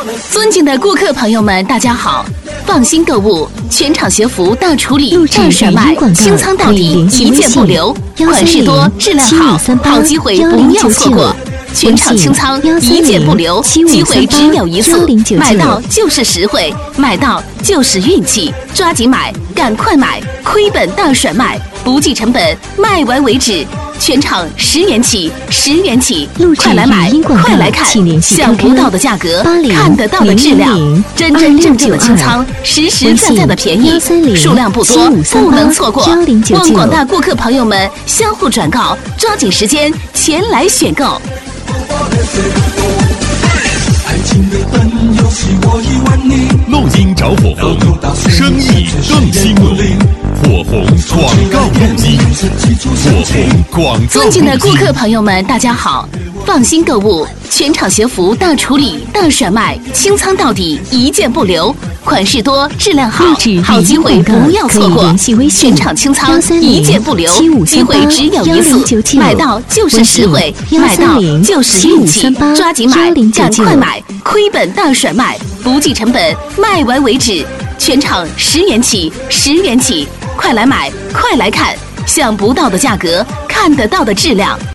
尊敬的顾客朋友们，大家好！放心购物，全场学服大处理、大甩卖，清仓到底，一件不留。款式多，质量好，好机会不要错过。全场清仓，一件不留，机会只有一次，买到就是实惠，买到就是运气，抓紧买，赶快买，亏本大甩卖，不计成本，卖完为止。全场10元起，10元起，快来买，快来看，想不到的价格，看得到的质量，真真正正的清仓，实实在在的便宜，数量不多，不能错过。望广大顾客朋友们相互转告，抓紧时间前来选购。 录音找火红，生意更兴隆。火红广告录音，火红广告。 尊敬的顾客朋友们，大家好！放心购物，全场学服大处理、大甩卖，清仓到底，一件不留。款式多，质量好，好机会不要错过。全场清仓，一件不留，机会只有一次，买到就是实惠，买到就是运气，抓紧买，赶快买，亏本大甩卖，不计成本，卖完为止。全场10元起，10元起，快来买，快来看，想不到的价格，看得到的质量。